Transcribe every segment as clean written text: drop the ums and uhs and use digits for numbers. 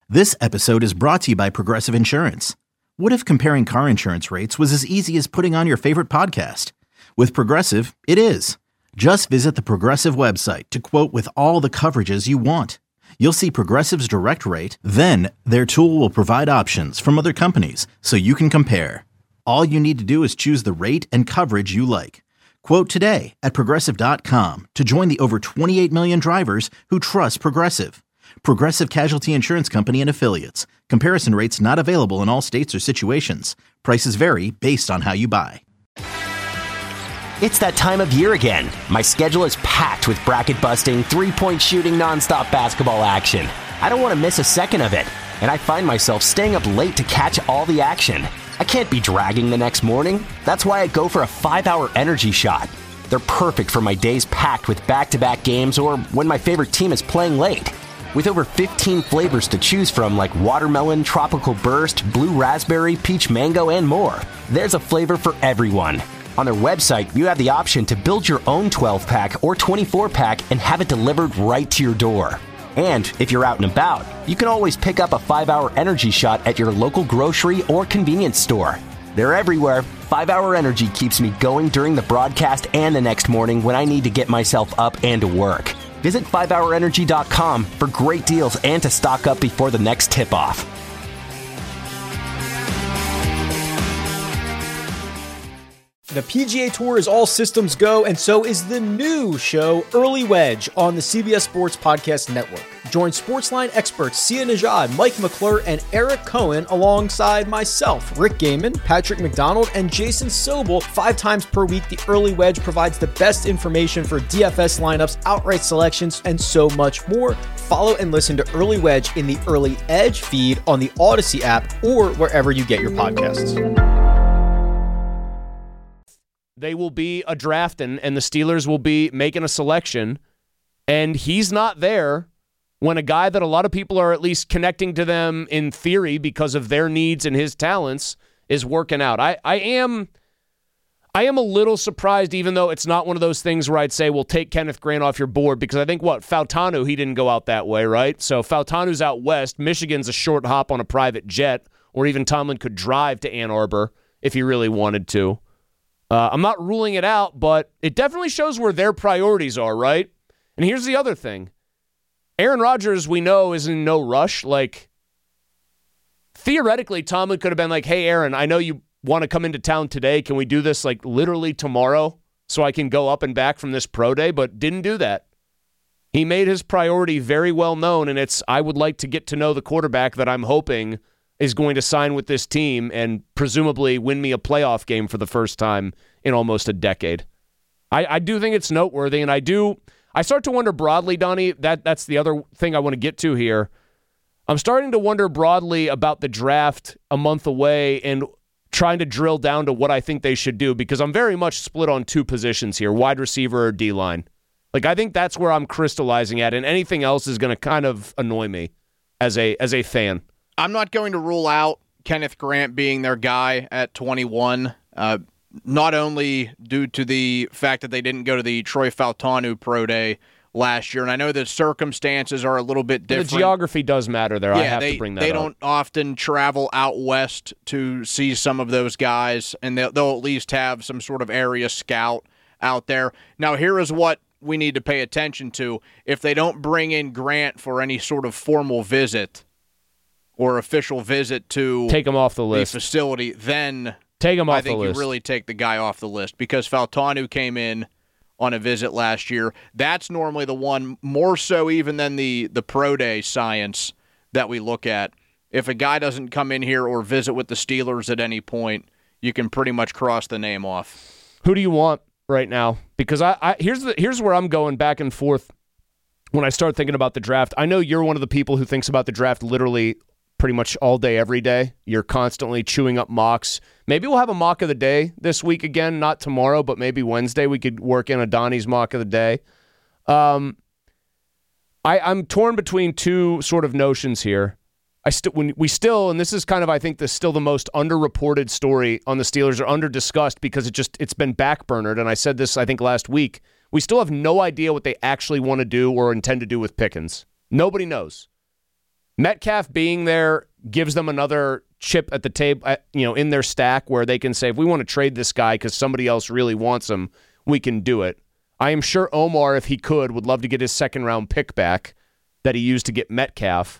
This episode is brought to you by Progressive Insurance. What if comparing car insurance rates was as easy as putting on your favorite podcast? With Progressive, it is. Just visit the Progressive website to quote with all the coverages you want. You'll see Progressive's direct rate, then their tool will provide options from other companies so you can compare. All you need to do is choose the rate and coverage you like. Quote today at Progressive.com to join the over 28 million drivers who trust Progressive. Progressive Casualty Insurance Company and Affiliates. Comparison rates not available in all states or situations. Prices vary based on how you buy. It's that time of year again. My schedule is packed with bracket-busting, three-point shooting, nonstop basketball action. I don't want to miss a second of it, and I find myself staying up late to catch all the action. I can't be dragging the next morning. That's why I go for a 5-hour energy shot. They're perfect for my days packed with back-to-back games or when my favorite team is playing late. With over 15 flavors to choose from like watermelon, tropical burst, blue raspberry, peach mango, and more, there's a flavor for everyone. On their website, you have the option to build your own 12-pack or 24-pack and have it delivered right to your door. And if you're out and about, you can always pick up a 5-hour energy shot at your local grocery or convenience store. They're everywhere. 5-hour energy keeps me going during the broadcast and the next morning when I need to get myself up and to work. Visit 5hourenergy.com for great deals and to stock up before the next tip-off. The PGA Tour is all systems go, and so is the new show, Early Wedge, on the CBS Sports Podcast Network. Join Sportsline experts Sia Nejad, Mike McClure, and Eric Cohen alongside myself, Rick Gaiman, Patrick McDonald, and Jason Sobel 5 times per week. The Early Wedge provides the best information for DFS lineups, outright selections, and so much more. Follow and listen to Early Wedge in the Early Edge feed on the Odyssey app or wherever you get your podcasts. They will be a drafting, and the Steelers will be making a selection, and he's not there when a guy that a lot of people are at least connecting to them in theory because of their needs and his talents is working out. I am a little surprised, even though it's not one of those things where I'd say, well, take Kenneth Grant off your board, because I think, Fautanu, he didn't go out that way, right? So Fautanu's out west. Michigan's a short hop on a private jet, or even Tomlin could drive to Ann Arbor if he really wanted to. I'm not ruling it out, but it definitely shows where their priorities are, right? And here's the other thing. Aaron Rodgers, we know, is in no rush. Like, theoretically, Tomlin could have been like, hey, Aaron, I know you want to come into town today. Can we do this, like, literally tomorrow so I can go up and back from this pro day? But didn't do that. He made his priority very well known, and it's, I would like to get to know the quarterback that I'm hoping is going to sign with this team and presumably win me a playoff game for the first time in almost a decade. I do think it's noteworthy, and I start to wonder broadly, Donnie, that's the other thing I want to get to here. I'm starting to wonder broadly about the draft a month away and trying to drill down to what I think they should do, because I'm very much split on 2 positions here, wide receiver or D-line. Like, I think that's where I'm crystallizing at, and anything else is going to kind of annoy me as a fan. I'm not going to rule out Kenneth Grant being their guy at 21, not only due to the fact that they didn't go to the Troy Fautanu Pro Day last year, and I know the circumstances are a little bit different. The geography does matter there. Yeah, I have to bring that up. They don't often travel out west to see some of those guys, and they'll at least have some sort of area scout out there. Now, here is what we need to pay attention to. If they don't bring in Grant for any sort of formal visit or official visit to take him off the list, the facility, then take him off I think you really take the guy off the list, because Fautanu came in on a visit last year. That's normally the one, more so even than the pro day science that we look at. If a guy doesn't come in here or visit with the Steelers at any point, you can pretty much cross the name off. Who do you want right now? Because here's where I'm going back and forth when I start thinking about the draft. I know you're one of the people who thinks about the draft literally pretty much all day, every day. You're constantly chewing up mocks. Maybe we'll have a mock of the day this week again, not tomorrow, but maybe Wednesday we could work in a Donnie's mock of the day. I'm torn between 2 sort of notions here. And this is kind of, I think, still the most underreported story on the Steelers, or underdiscussed, because it's been backburnered. And I said this, I think, last week. We still have no idea what they actually want to do or intend to do with Pickens. Nobody knows. Metcalf being there gives them another chip at the table, in their stack where they can say, if we want to trade this guy because somebody else really wants him, we can do it. I am sure Omar, if he could, would love to get his second-round pick back that he used to get Metcalf.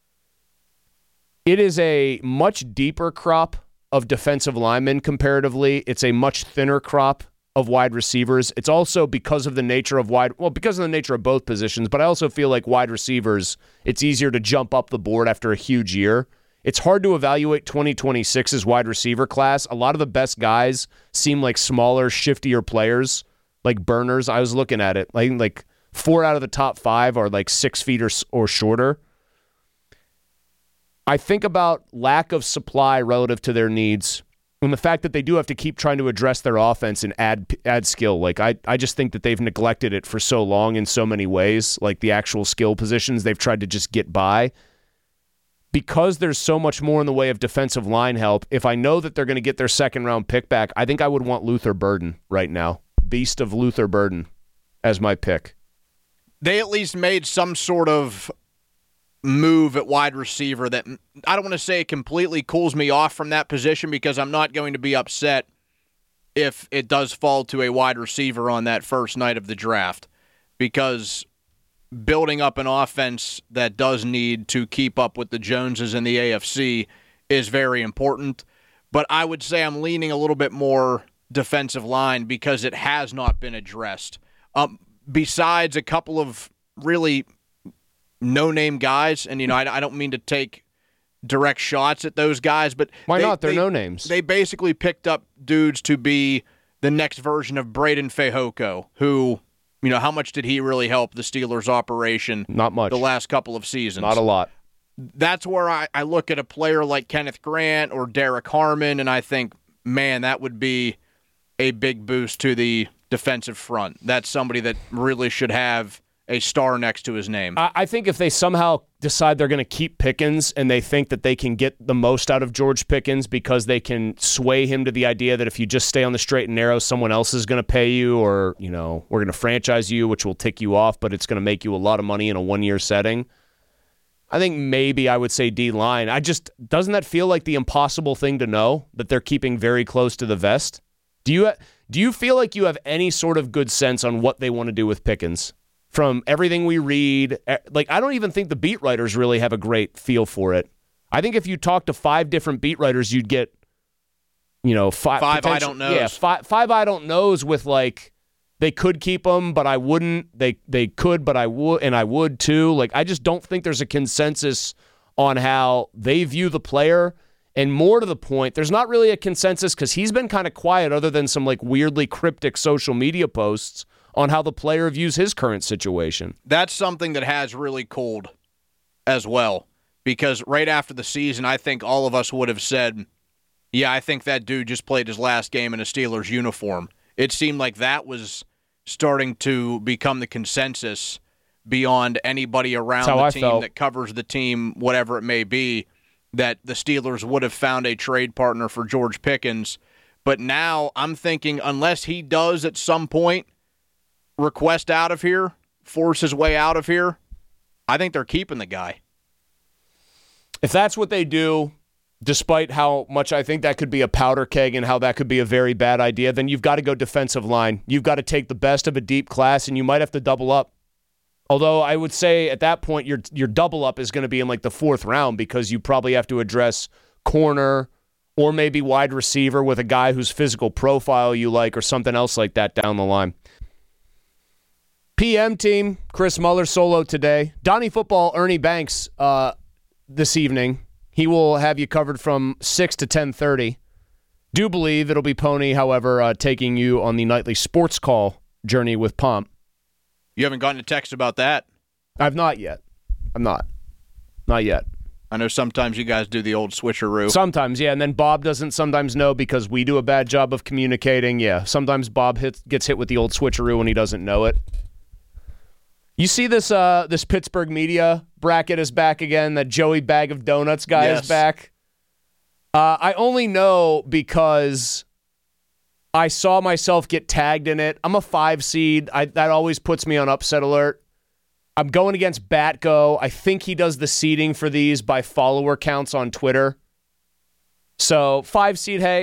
It is a much deeper crop of defensive linemen comparatively. It's a much thinner crop of wide receivers. It's also because of the nature of both positions, but I also feel like wide receivers, it's easier to jump up the board after a huge year. It's hard to evaluate 2026's wide receiver class. A lot of the best guys seem like smaller, shiftier players, like burners. I was looking at it. Like 4 out of the top 5 are like 6 feet or shorter. I think about lack of supply relative to their needs and the fact that they do have to keep trying to address their offense and add skill. Like I just think that they've neglected it for so long in so many ways, like the actual skill positions. They've tried to just get by. Because there's so much more in the way of defensive line help, if I know that they're going to get their second-round pick back, I think I would want Luther Burden right now. Beast of Luther Burden as my pick. They at least made some sort of move at wide receiver that I don't want to say completely cools me off from that position, because I'm not going to be upset if it does fall to a wide receiver on that first night of the draft, because building up an offense that does need to keep up with the Joneses in the AFC is very important. But I would say I'm leaning a little bit more defensive line because it has not been addressed. Besides a couple of really no-name guys, and I don't mean to take direct shots at those guys, but why not? They're no-names. They basically picked up dudes to be the next version of Braden Fehoko, who, how much did he really help the Steelers' operation? Not much. The last couple of seasons. Not a lot. That's where I look at a player like Kenneth Grant or Derek Harmon, and I think, man, that would be a big boost to the defensive front. That's somebody that really should have a star next to his name. I think if they somehow decide they're going to keep Pickens and they think that they can get the most out of George Pickens because they can sway him to the idea that if you just stay on the straight and narrow, someone else is going to pay you, or, we're going to franchise you, which will tick you off, but it's going to make you a lot of money in a one-year setting. I think maybe I would say D-line. Doesn't that feel like the impossible thing to know, that they're keeping very close to the vest? Do you feel like you have any sort of good sense on what they want to do with Pickens? From everything we read, I don't even think the beat writers really have a great feel for it. I think if you talk to 5 different beat writers, you'd get, 5 I don't knows. Yeah, five I don't knows with they could keep him, but I wouldn't. They could, but I would, and I would too. I just don't think there's a consensus on how they view the player. And more to the point, there's not really a consensus because he's been kind of quiet other than some weirdly cryptic social media posts on how the player views his current situation. That's something that has really cooled as well, because right after the season, I think all of us would have said, yeah, I think that dude just played his last game in a Steelers uniform. It seemed like that was starting to become the consensus beyond anybody around the team that covers the team, whatever it may be, that the Steelers would have found a trade partner for George Pickens. But now I'm thinking, unless he does at some point request out of here, force his way out of here, I think they're keeping the guy. If that's what they do, despite how much I think that could be a powder keg and how that could be a very bad idea, then you've got to go defensive line. You've got to take the best of a deep class, and you might have to double up. Although I would say at that point your double up is going to be in the 4th round, because you probably have to address corner or maybe wide receiver with a guy whose physical profile you like, or something else like that down the line. PM team, Chris Muller solo today. Donnie Football, Ernie Banks this evening. He will have you covered from 6 to 10:30. Do believe it'll be Pony, however, taking you on the nightly sports call journey with Pomp. You haven't gotten a text about that? I've not yet. I'm not. Not yet. I know sometimes you guys do the old switcheroo. Sometimes, yeah, and then Bob doesn't sometimes know because we do a bad job of communicating. Yeah, sometimes Bob gets hit with the old switcheroo when he doesn't know it. You see this this Pittsburgh media bracket is back again. That Joey Bag of Donuts guy is back. I only know because I saw myself get tagged in it. I'm a 5 seed. That always puts me on upset alert. I'm going against Batgo. I think he does the seeding for these by follower counts on Twitter. So 5 seed, hey,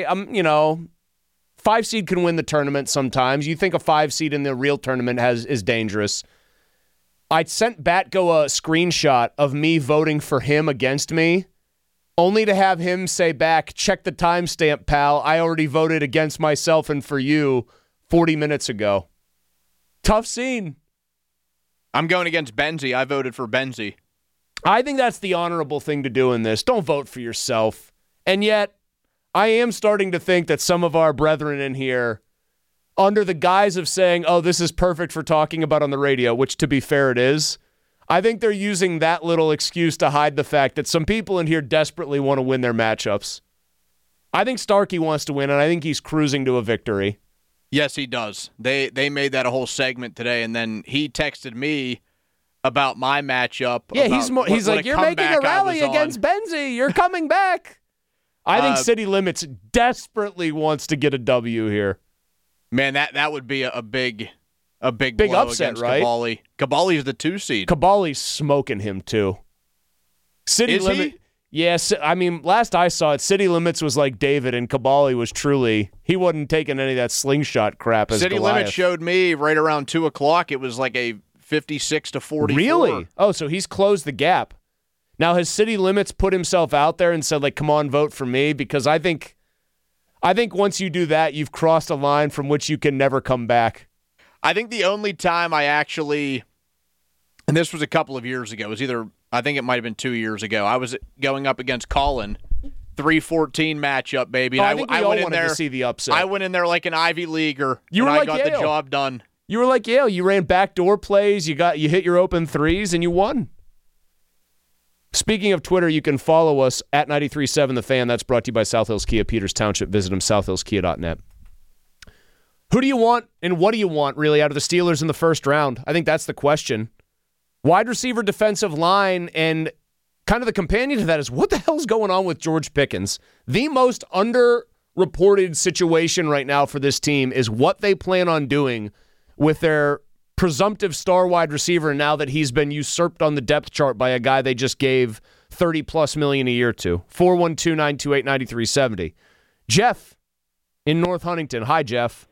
5 seed can win the tournament sometimes. You think a 5 seed in the real tournament is dangerous. I sent Batgo a screenshot of me voting for him against me, only to have him say back, check the timestamp, pal. I already voted against myself and for you 40 minutes ago. Tough scene. I'm going against Benzie. I voted for Benzie. I think that's the honorable thing to do in this. Don't vote for yourself. And yet, I am starting to think that some of our brethren in here, under the guise of saying, oh, this is perfect for talking about on the radio, which to be fair it is, I think they're using that little excuse to hide the fact that some people in here desperately want to win their matchups. I think Starkey wants to win, and I think he's cruising to a victory. Yes, he does. They made that a whole segment today, and then he texted me about my matchup. Yeah, he's like, you're making a rally against Benzie. You're coming back. I think City Limits desperately wants to get a W here. Man, that would be a big blow upset, against right? Cabali. Cabali's the 2 seed. Cabali's smoking him too. City Limits. Yes, I mean, last I saw it, City Limits was like David, and Cabali was truly, he wasn't taking any of that slingshot crap as City Goliath. Limits showed me right around 2 o'clock, it was like a 56-44. Really? Oh, so he's closed the gap. Now, has City Limits put himself out there and said, like, come on, vote for me? Because I think once you do that, you've crossed a line from which you can never come back. I think the only time I actually, and this was a couple of years ago, I think it might have been 2 years ago, I was going up against Colin, 3-14 matchup, baby. I think we all wanted to see the upset. I went in there like an Ivy Leaguer, I got the job done. You were like Yale. You ran backdoor plays. You hit your open threes, and you won. Speaking of Twitter, you can follow us at 93.7 The Fan. That's brought to you by South Hills Kia, Peters Township. Visit them, southhillskia.net. Who do you want and what do you want, really, out of the Steelers in the first round? I think that's the question. Wide receiver, defensive line, and kind of the companion to that is what the hell's going on with George Pickens? The most underreported situation right now for this team is what they plan on doing with their presumptive star wide receiver now that he's been usurped on the depth chart by a guy they just gave $30+ million a year to. 412-928-9370. Jeff in North Huntington. Hi, Jeff.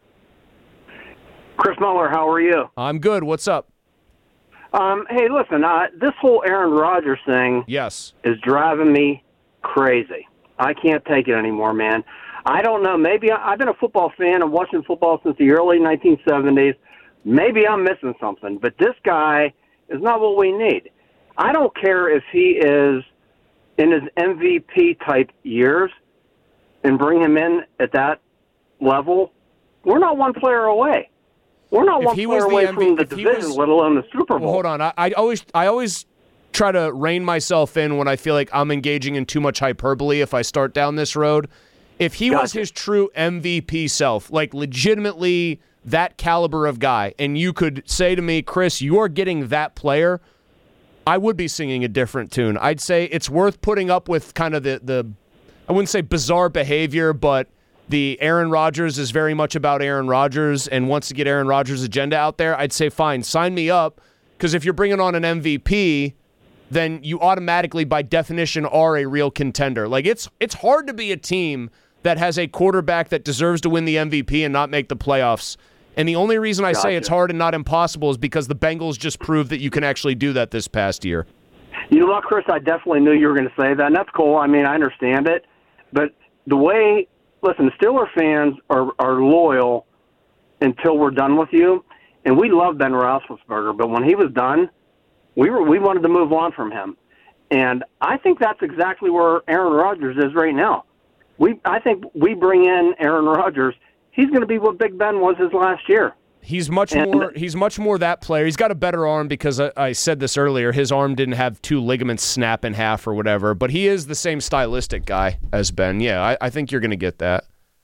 Chris Muller, how are you? I'm good. What's up? Hey, listen, this whole Aaron Rodgers thing is driving me crazy. I can't take it anymore, man. I don't know. Maybe I've been a football fan. I'm watching football since the early 1970s. Maybe I'm missing something, but this guy is not what we need. I don't care if he is in his MVP-type years and bring him in at that level. We're not one player away. We're not one player away from the division, let alone the Super Bowl. Well, hold on. I always try to rein myself in when I feel like I'm engaging in too much hyperbole if I start down this road. If he was his true MVP self, like legitimately that caliber of guy, and you could say to me, Chris, you're getting that player, I would be singing a different tune. I'd say it's worth putting up with kind of the I wouldn't say bizarre behavior, but the Aaron Rodgers is very much about Aaron Rodgers and wants to get Aaron Rodgers' agenda out there. I'd say, fine, sign me up, because if you're bringing on an MVP, then you automatically, by definition, are a real contender. Like, it's hard to be a team that has a quarterback that deserves to win the MVP and not make the playoffs. And the only reason I say it's hard and not impossible is because the Bengals just proved that you can actually do that this past year. You know what, Chris? I definitely knew you were going to say that, and that's cool. I mean, I understand it. But the way, listen, the Steeler fans are loyal until we're done with you. And we love Ben Roethlisberger, but when he was done, we wanted to move on from him. And I think that's exactly where Aaron Rodgers is right now. I think we bring in Aaron Rodgers, he's going to be what Big Ben was his last year. He's much more that player. He's got a better arm because I said this earlier. His arm didn't have 2 ligaments snap in half or whatever, but he is the same stylistic guy as Ben. Yeah, I think you're going to get that.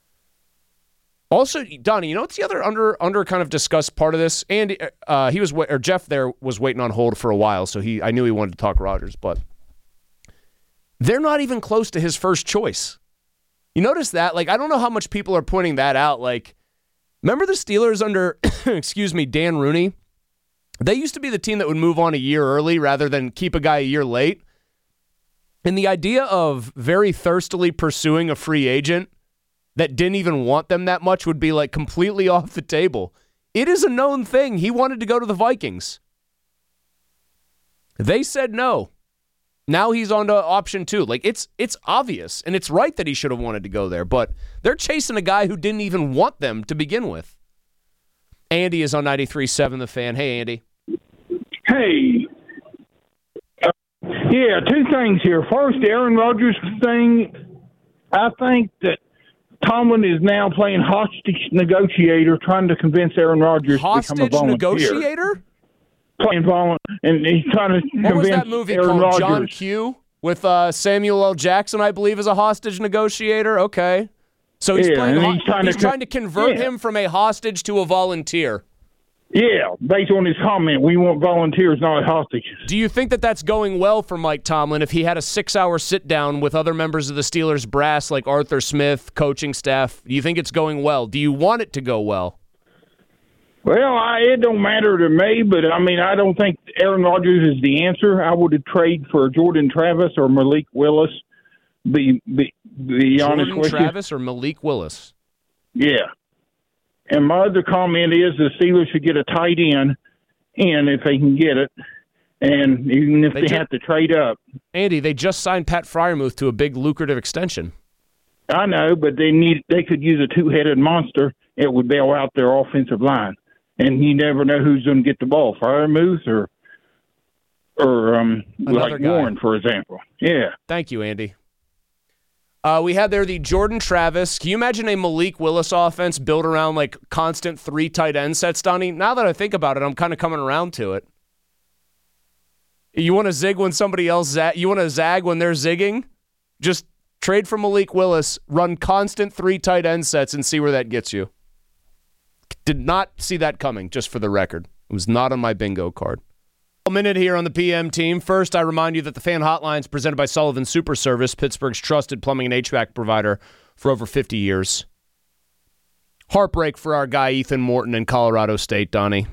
Also, Donnie, you know what's the other under kind of discussed part of this? Andy, Jeff there was waiting on hold for a while, so I knew he wanted to talk Rodgers, but they're not even close to his first choice. You notice that? Like, I don't know how much people are pointing that out. Like, remember the Steelers under, Dan Rooney? They used to be the team that would move on a year early rather than keep a guy a year late. And the idea of very thirstily pursuing a free agent that didn't even want them that much would be like completely off the table. It is a known thing. He wanted to go to the Vikings. They said no. Now he's on to option 2. Like, it's obvious, and it's right that he should have wanted to go there, but they're chasing a guy who didn't even want them to begin with. Andy is on 93.7 The Fan. Hey, Andy. Hey. Yeah, 2 things here. First, the Aaron Rodgers thing, I think that Tomlin is now playing hostage negotiator, trying to convince Aaron Rodgers to become a volunteer. Hostage negotiator? Playing and he's trying to convince What was that movie Aaron called? Rodgers. John Q? With Samuel L. Jackson, I believe, as a hostage negotiator? Okay. So he's trying to convert him from a hostage to a volunteer. Yeah, based on his comment, we want volunteers, not hostages. Do you think that that's going well for Mike Tomlin if he had a 6-hour sit-down with other members of the Steelers brass like Arthur Smith, coaching staff? Do you think it's going well? Do you want it to go well? Well, it don't matter to me, but, I don't think Aaron Rodgers is the answer. I would have traded for Jordan Travis or Malik Willis, be honest with you. Jordan Travis or Malik Willis? Yeah. And my other comment is the Steelers should get a tight end, and if they can get it, and even if they have to trade up. Andy, they just signed Pat Freiermuth to a big lucrative extension. I know, but they could use a 2-headed monster. It would bail out their offensive line. And you never know who's going to get the ball, Freiermuth or like Warren, for example. Yeah. Thank you, Andy. We had there the Jordan Travis. Can you imagine a Malik Willis offense built around like constant 3 tight end sets, Donnie? Now that I think about it, I'm kind of coming around to it. You want to zig when somebody else you want to zag when they're zigging? Just trade for Malik Willis, run constant 3 tight end sets, and see where that gets you. Did not see that coming, just for the record. It was not on my bingo card. A minute here on the PM team. First, I remind you that the Fan Hotline is presented by Sullivan Super Service, Pittsburgh's trusted plumbing and HVAC provider for over 50 years. Heartbreak for our guy Ethan Morton in Colorado State, Donnie.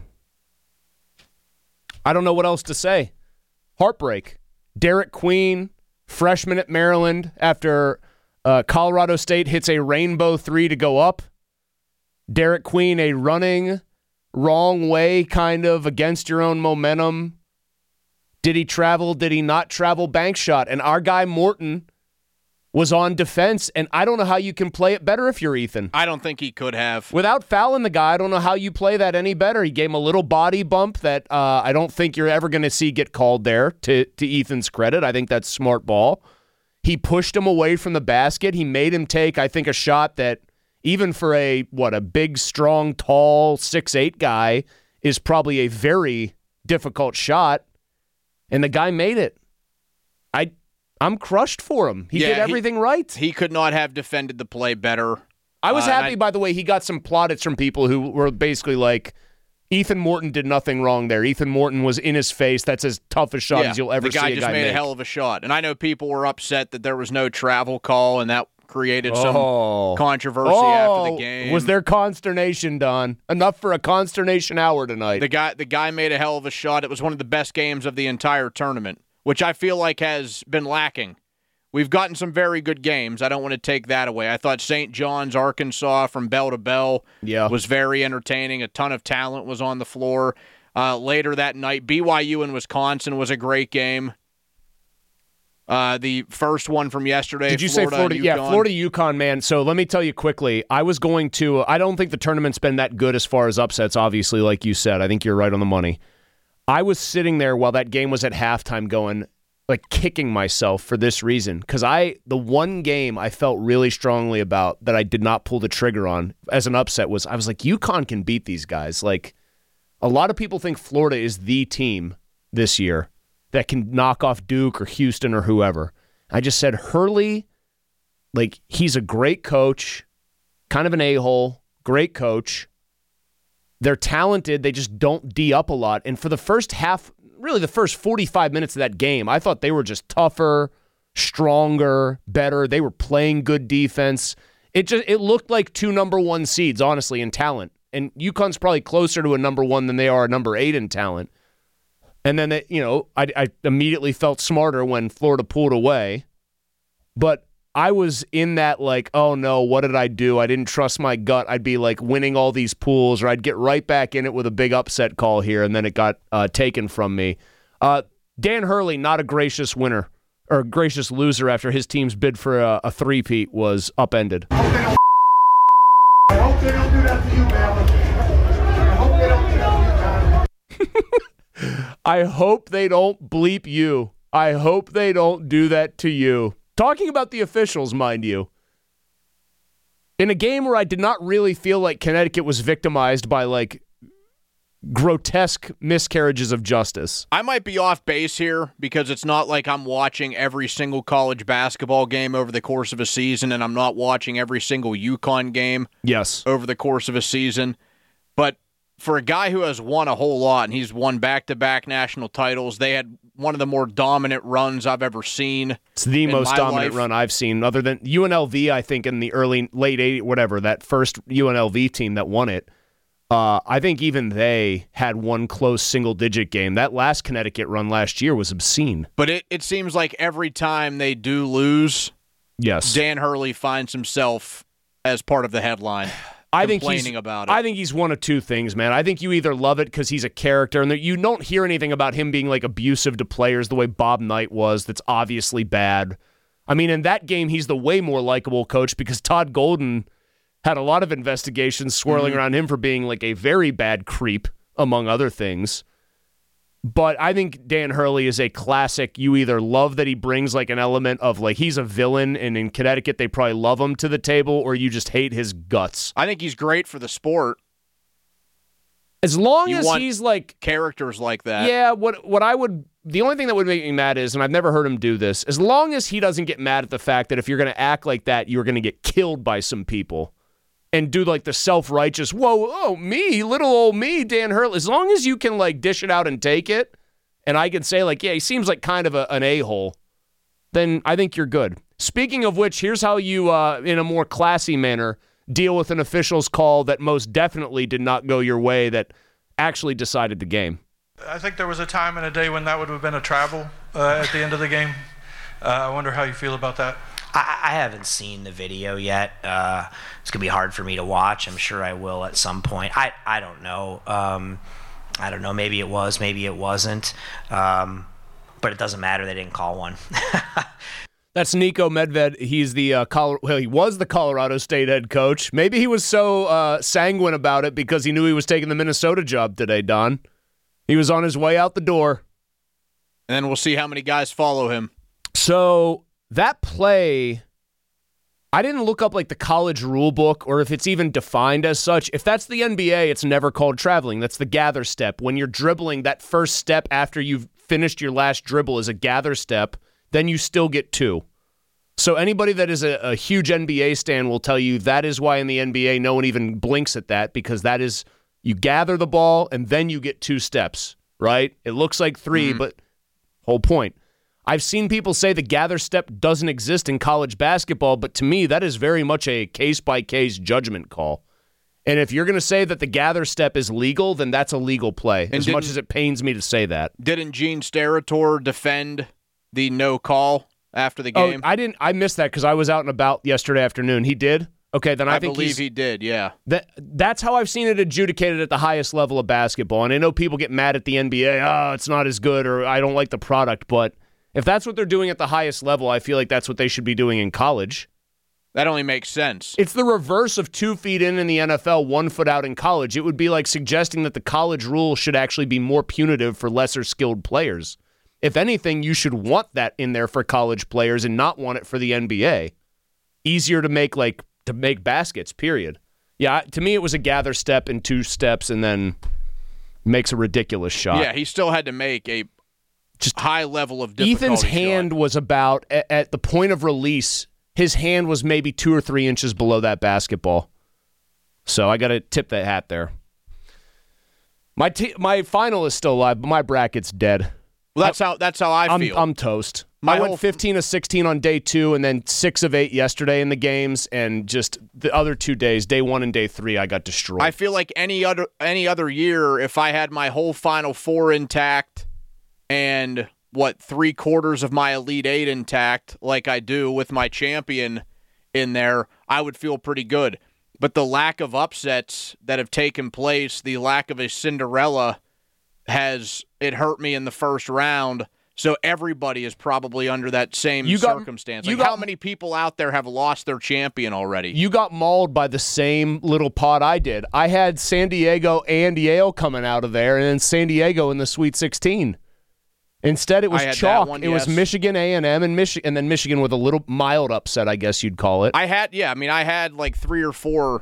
I don't know what else to say. Heartbreak. Derek Queen, freshman at Maryland, after Colorado State hits a rainbow 3 to go up. Derek Queen, a running wrong way, kind of against your own momentum. Did he travel? Did he not travel? Bank shot. And our guy Morton was on defense, and I don't know how you can play it better if you're Ethan. I don't think he could have. Without fouling the guy, I don't know how you play that any better. He gave him a little body bump that I don't think you're ever going to see get called there, to Ethan's credit. I think that's smart ball. He pushed him away from the basket. He made him take, I think, a shot that even for a big, strong, tall, 6'8" guy is probably a very difficult shot. And the guy made it. I'm crushed for him. He did everything right. He could not have defended the play better. I was happy, by the way, he got some plaudits from people who were basically like, Ethan Morton did nothing wrong there. Ethan Morton was in his face. That's as tough a shot as you'll ever see a guy make. The guy just made a hell of a shot. And I know people were upset that there was no travel call, and that created some controversy after the game. Was there consternation, Don? Enough for a consternation hour tonight. The guy made a hell of a shot. It was one of the best games of the entire tournament, which I feel like has been lacking. We've gotten some very good games. I don't want to take that away. I thought St. John's, Arkansas, from bell to bell was very entertaining. A ton of talent was on the floor. Later that night, BYU and Wisconsin was a great game. The first one from yesterday. Did you say Florida? UConn. Yeah, Florida-UConn, man. So let me tell you quickly. I don't think the tournament's been that good as far as upsets, obviously, like you said. I think you're right on the money. I was sitting there while that game was at halftime going, like, kicking myself for this reason. Because the one game I felt really strongly about that I did not pull the trigger on as an upset was, I was like, UConn can beat these guys. Like, a lot of people think Florida is the team this year that can knock off Duke or Houston or whoever. I just said, Hurley, like, he's a great coach, kind of an a-hole, great coach. They're talented. They just don't D up a lot. And for the first half, really the first 45 minutes of that game, I thought they were just tougher, stronger, better. They were playing good defense. It looked like 2 number 1 seeds, honestly, in talent. And UConn's probably closer to a number 1 than they are a number 8 in talent. And then, I immediately felt smarter when Florida pulled away. But I was in that like, oh no, what did I do? I didn't trust my gut. I'd be like winning all these pools, or I'd get right back in it with a big upset call here, and then it got taken from me. Dan Hurley, not a gracious winner, or a gracious loser after his team's bid for a three-peat was upended. I hope they don't do that to you, man. I hope they don't do that to you, man. I hope they don't bleep you. I hope they don't do that to you. Talking about the officials, mind you. In a game where I did not really feel like Connecticut was victimized by, like, grotesque miscarriages of justice. I might be off base here because it's not like I'm watching every single college basketball game over the course of a season, and I'm not watching every single UConn game over the course of a season. But for a guy who has won a whole lot, and he's won back-to-back national titles, they had one of the more dominant runs I've ever seen. It's the most dominant run I've seen, other than UNLV, I think, in the late 80s, whatever, that first UNLV team that won it. I think even they had one close single-digit game. That last Connecticut run last year was obscene. But it seems like every time they do lose, Dan Hurley finds himself as part of the headline. Complaining about it. I think he's one of two things, man. I think you either love it because he's a character, and you don't hear anything about him being like abusive to players the way Bob Knight was. That's obviously bad. I mean, in that game, he's the way more likable coach because Todd Golden had a lot of investigations swirling around him for being like a very bad creep, among other things. But I think Dan Hurley is a classic. You either love that he brings like an element of like he's a villain, and in Connecticut they probably love him to the table, or you just hate his guts. I think he's great for the sport. As long as he's like characters like that. Yeah, the only thing that would make me mad is, and I've never heard him do this, as long as he doesn't get mad at the fact that if you're going to act like that, you're going to get killed by some people. And do like the self-righteous, me, little old me, Dan Hurley. As long as you can like dish it out and take it, and I can say like, yeah, he seems like kind of an a-hole, then I think you're good. Speaking of which, here's how you, in a more classy manner, deal with an official's call that most definitely did not go your way that actually decided the game. I think there was a time and a day when that would have been a travel at the end of the game. I wonder how you feel about that. I haven't seen the video yet. It's going to be hard for me to watch. I'm sure I will at some point. I don't know. I don't know. Maybe it was. Maybe it wasn't. But it doesn't matter. They didn't call one. That's Niko Medved. He's he was the Colorado State head coach. Maybe he was so sanguine about it because he knew he was taking the Minnesota job today, Don. He was on his way out the door. And then we'll see how many guys follow him. So that play, I didn't look up like the college rule book or if it's even defined as such. If that's the NBA, it's never called traveling. That's the gather step. When you're dribbling, that first step after you've finished your last dribble is a gather step, then you still get two. So anybody that is a huge NBA stan will tell you that is why in the NBA no one even blinks at that, because that is, you gather the ball and then you get two steps, right? It looks like three, but whole point. I've seen people say the gather step doesn't exist in college basketball, but to me, that is very much a case-by-case judgment call. And if you're going to say that the gather step is legal, then that's a legal play, as much as it pains me to say that. Didn't Gene Steratore defend the no call after the game? Oh, I missed that because I was out and about yesterday afternoon. He did? Okay, then I think believe he did, yeah. That's how I've seen it adjudicated at the highest level of basketball. And I know people get mad at the NBA, it's not as good, or I don't like the product, but if that's what they're doing at the highest level, I feel like that's what they should be doing in college. That only makes sense. It's the reverse of 2 feet in the NFL, 1 foot out in college. It would be like suggesting that the college rule should actually be more punitive for lesser skilled players. If anything, you should want that in there for college players and not want it for the NBA. Easier to make baskets, period. Yeah, to me it was a gather step and 2 steps and then makes a ridiculous shot. Yeah, he still had to make a just high level of difficulty. Ethan's hand was about, at the point of release, his hand was maybe 2 or 3 inches below that basketball. So I got to tip that hat there. My final is still alive, but my bracket's dead. Well, that's how I feel. I'm toast. I went 15 of 16 on day 2 and then 6 of 8 yesterday in the games, and just the other 2 days, day 1 and day 3, I got destroyed. I feel like any other year, if I had my whole Final Four intact and 3/4 of my Elite Eight intact, like I do with my champion in there, I would feel pretty good. But the lack of upsets that have taken place, the lack of a Cinderella, it hurt me in the first round. So everybody is probably under that same circumstance. How many people out there have lost their champion already? You got mauled by the same little pot I did. I had San Diego and Yale coming out of there, and then San Diego in the Sweet 16. Instead, it was chalk. It was Michigan, A&M, and then Michigan with a little mild upset, I guess you'd call it. I had like 3 or 4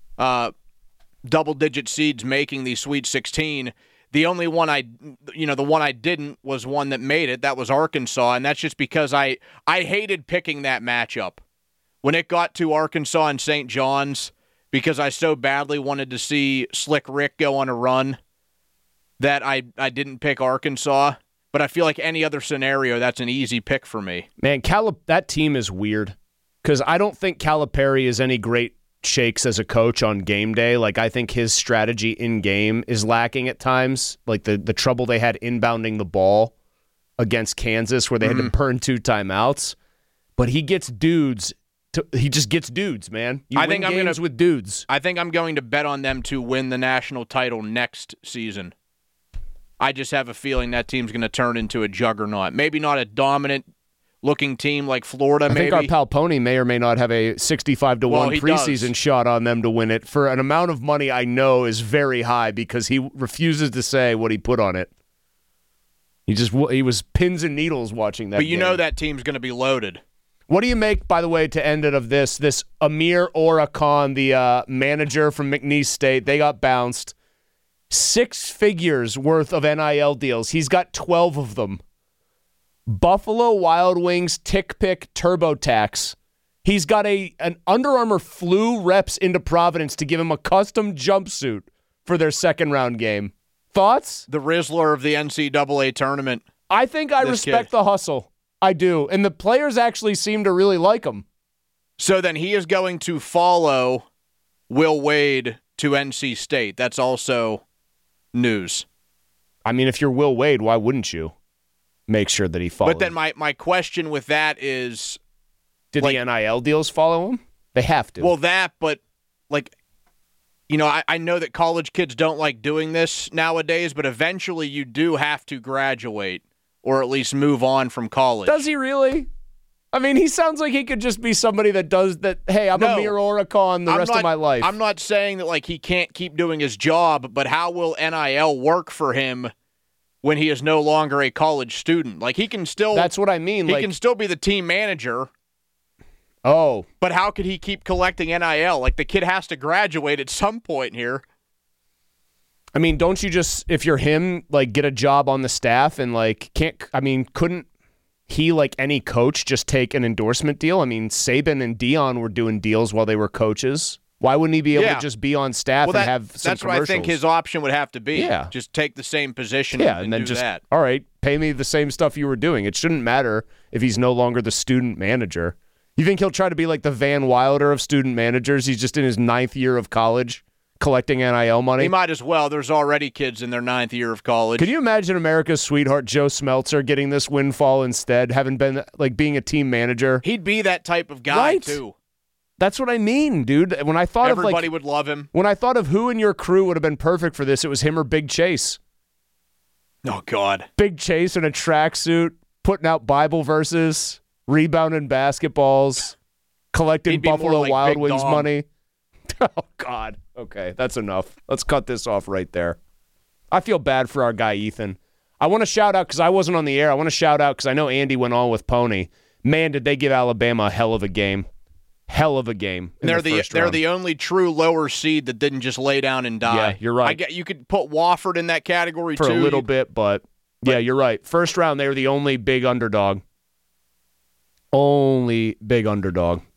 double-digit seeds making the Sweet 16. The only one the one I didn't was one that made it. That was Arkansas, and that's just because I hated picking that matchup. When it got to Arkansas and St. John's, because I so badly wanted to see Slick Rick go on a run, that I didn't pick Arkansas. But I feel like any other scenario, that's an easy pick for me. Man, that team is weird, because I don't think Calipari is any great shakes as a coach on game day. Like, I think his strategy in game is lacking at times. Like the trouble they had inbounding the ball against Kansas, where they had to burn 2 timeouts. But he gets dudes. He just gets dudes, man. I think I'm games with dudes. I think I'm going to bet on them to win the national title next season. I just have a feeling that team's going to turn into a juggernaut. Maybe not a dominant-looking team like Florida, I think our pal Pony may or may not have a 65-1 preseason shot on them to win it for an amount of money I know is very high, because he refuses to say what he put on it. He was pins and needles watching that. But you game. know that team's going to be loaded. What do you make, by the way, to end it of this Amir Orakan, the manager from McNeese State? They got bounced. 6 figures worth of NIL deals. He's got 12 of them. Buffalo Wild Wings, Tick Pick, TurboTax. He's got an Under Armour flew reps into Providence to give him a custom jumpsuit for their second-round game. Thoughts? The Rizzler of the NCAA tournament. I think I respect the hustle. I do. And the players actually seem to really like him. So then he is going to follow Will Wade to NC State. That's also news. I mean, if you're Will Wade, why wouldn't you make sure that he follows? But then my question with that is, did the NIL deals follow him? They have to. Well, but I know that college kids don't like doing this nowadays, but eventually you do have to graduate or at least move on from college. Does he really? I mean, he sounds like he could just be somebody that does that. Hey, I'm Amir Orakan the rest of my life. I'm not saying that he can't keep doing his job, but how will NIL work for him when he is no longer a college student? He can still. That's what I mean. He can still be the team manager. Oh, but how could he keep collecting NIL? The kid has to graduate at some point here. I mean, don't you just, if you're him, get a job on the staff and couldn't he, like any coach, just take an endorsement deal? I mean, Saban and Dion were doing deals while they were coaches. Why wouldn't he be able to just be on staff and have some that's commercials? What I think his option would have to be. Yeah. Just take the same position and then do that. All right, pay me the same stuff you were doing. It shouldn't matter if he's no longer the student manager. You think he'll try to be like the Van Wilder of student managers? He's just in his 9th year of college collecting NIL money. He might as well. There's already kids in their 9th year of college. Can you imagine America's sweetheart, Joe Smeltzer, getting this windfall instead, having been being a team manager? He'd be that type of guy, too. That's what I mean, dude. When I thought everybody would love him. When I thought of who in your crew would have been perfect for this, it was him or Big Chase. Oh, God. Big Chase in a tracksuit, putting out Bible verses, rebounding basketballs, collecting Buffalo Wild Wings money. Oh, God. Okay, that's enough. Let's cut this off right there. I feel bad for our guy, Ethan. I want to shout out, because I wasn't on the air, I want to shout out, because I know Andy went on with Pony. Man, did they give Alabama a hell of a game. Hell of a game. They're the only true lower seed that didn't just lay down and die. Yeah, you're right. You could put Wofford in that category, for too. For a little bit, but yeah, you're right. First round, they were the only big underdog. Only big underdog.